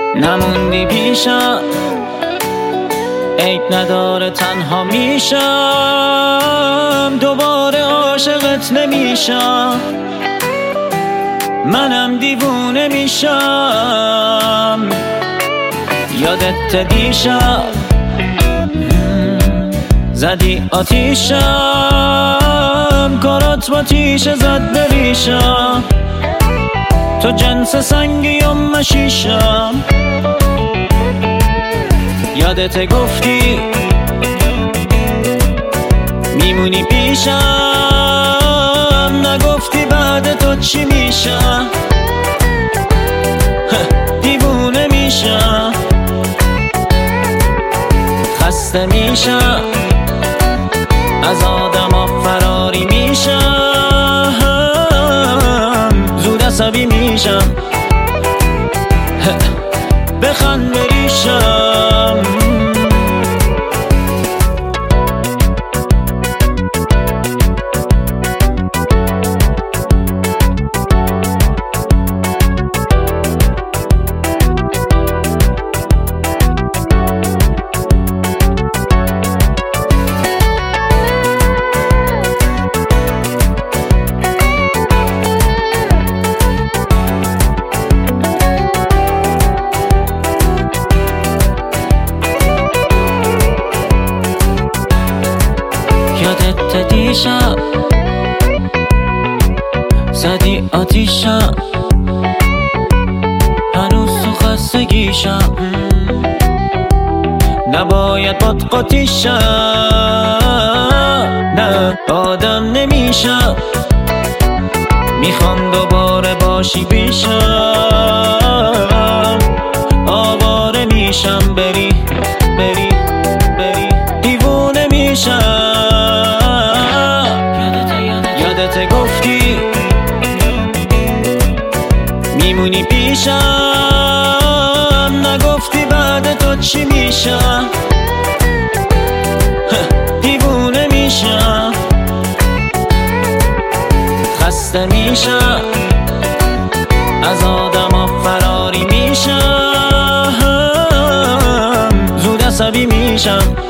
نموندی پیشم، عیب نداره تنها میشم، دوباره عاشقت نمیشم، منم دیوونه میشم. یادت دیشب زدی آتیشم، کارات با تیشه زد بریشم، تو جنس سنگی و مشیشم. یادت گفتی میمونی پیشم، نگفتی بعد تو چی میشم، دیوونه میشم، خسته میشم، از آدما فراری میشم، زود عصبی میشم، بخند بریشم. یادت دیشب زدی آتیشم، هنوز تو خستگیشم، نباید باد قاطیشم، نه آدم نمیشم، میخوام دوباره باشی پیشم، آواره میشم، بری بری بری، دیوونه میشم. یادت گفتی میمونی پیشم، نگفتی بعد تو چی میشم، دیوونه میشم، خسته میشم، از آدما فراری میشم، زود عصبی میشم.